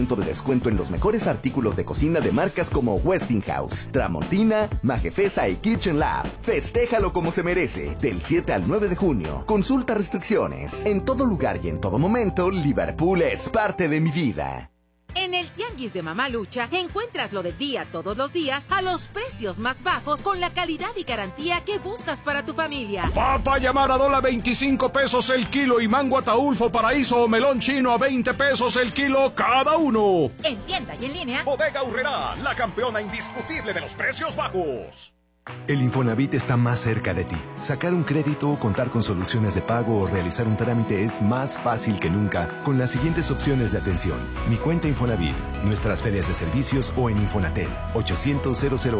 de descuento en los mejores artículos de cocina de marcas como Westinghouse, Tramontina, Majefesa y Kitchen Lab. Festéjalo como se merece. Del 7 al 9 de junio. Consulta restricciones. En todo lugar y en todo momento, Liverpool es parte de mi vida. En el Tianguis de Mamalucha encuentras lo del día todos los días a los precios más bajos con la calidad y garantía que buscas para tu familia. Papa llamar a $25 el kilo y mango Ataulfo Paraíso o melón chino a $20 el kilo cada uno. En tienda y en línea. Bodega Aurrerá, la campeona indiscutible de los precios bajos. El Infonavit está más cerca de ti. Sacar un crédito, contar con soluciones de pago o realizar un trámite es más fácil que nunca con las siguientes opciones de atención. Mi cuenta Infonavit, nuestras ferias de servicios o en Infonatel 800 008